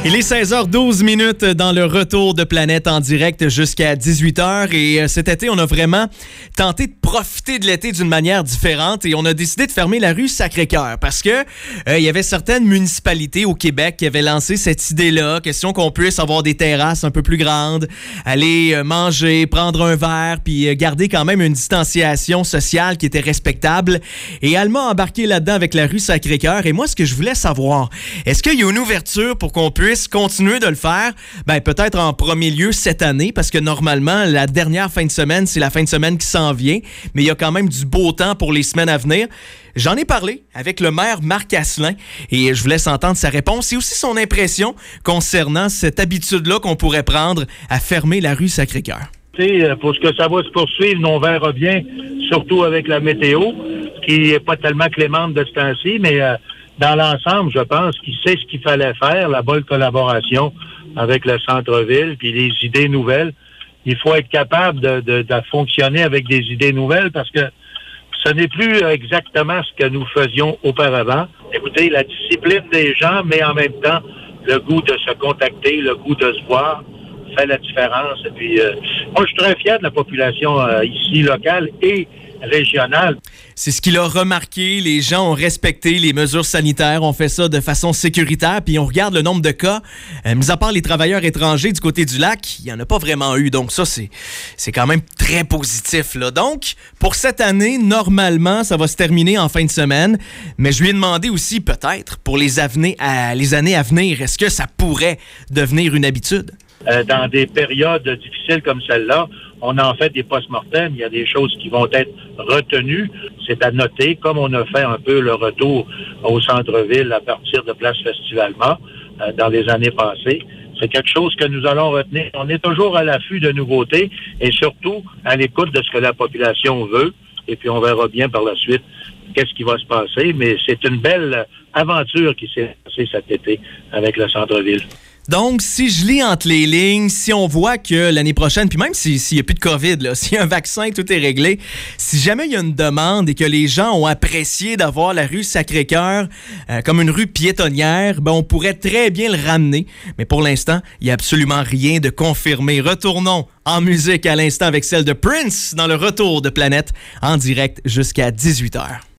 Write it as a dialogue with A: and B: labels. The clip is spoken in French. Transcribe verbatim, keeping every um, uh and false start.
A: Il est seize heures douze minutes dans le retour de Planète en direct jusqu'à dix-huit heures. Et cet été, on a vraiment tenté de profiter de l'été d'une manière différente et on a décidé de fermer la rue Sacré-Cœur parce que euh, il y avait certaines municipalités au Québec qui avaient lancé cette idée-là, question qu'on puisse avoir des terrasses un peu plus grandes, aller euh, manger, prendre un verre, puis euh, garder quand même une distanciation sociale qui était respectable. Et Alma a embarqué là-dedans avec la rue Sacré-Cœur. Et moi, ce que je voulais savoir, est-ce qu'il y a une ouverture pour qu'on puisse continuer de le faire? Ben, peut-être en premier lieu cette année, parce que normalement, la dernière fin de semaine, c'est la fin de semaine qui s'en vient, mais il y a quand même du beau temps pour les semaines à venir. J'en ai parlé avec le maire Marc Asselin et je vous laisse entendre sa réponse et aussi son impression concernant cette habitude-là qu'on pourrait prendre à fermer la rue Sacré-Cœur.
B: Pour ce que ça va se poursuivre, on verra bien, surtout avec la météo, qui n'est pas tellement clémente de ce temps-ci, mais euh, dans l'ensemble, je pense qu'il sait ce qu'il fallait faire, la bonne collaboration avec le centre-ville, puis les idées nouvelles. Il faut être capable de, de, de fonctionner avec des idées nouvelles parce que ce n'est plus exactement ce que nous faisions auparavant. Écoutez, la discipline des gens, mais en même temps, le goût de se contacter, le goût de se voir, fait la différence. Et puis, euh, moi, je suis très fier de la population euh, ici, locale et régionale.
A: C'est ce qu'il a remarqué. Les gens ont respecté les mesures sanitaires, ont fait ça de façon sécuritaire, puis on regarde le nombre de cas. Euh, mis à part les travailleurs étrangers du côté du lac, il n'y en a pas vraiment eu. Donc ça, c'est, c'est quand même très positif, là. Donc, pour cette année, normalement, ça va se terminer en fin de semaine. Mais je lui ai demandé aussi, peut-être, pour les, avenir, à, les années à venir, est-ce que ça pourrait devenir une habitude?
B: Euh, dans des périodes difficiles comme celle-là, on en fait des post-mortem. Il y a des choses qui vont être retenues. C'est à noter, comme on a fait un peu le retour au centre-ville à partir de Place Festivalement euh, dans les années passées. C'est quelque chose que nous allons retenir. On est toujours à l'affût de nouveautés et surtout à l'écoute de ce que la population veut. Et puis on verra bien par la suite qu'est-ce qui va se passer. Mais c'est une belle aventure qui s'est passée cet été avec le centre-ville.
A: Donc, si je lis entre les lignes, si on voit que l'année prochaine, puis même s'il si n'y a plus de COVID, là, s'il y a un vaccin, tout est réglé, si jamais il y a une demande et que les gens ont apprécié d'avoir la rue Sacré-Cœur euh, comme une rue piétonnière, ben on pourrait très bien le ramener. Mais pour l'instant, il n'y a absolument rien de confirmé. Retournons en musique à l'instant avec celle de Prince dans le retour de Planète en direct jusqu'à dix-huit heures.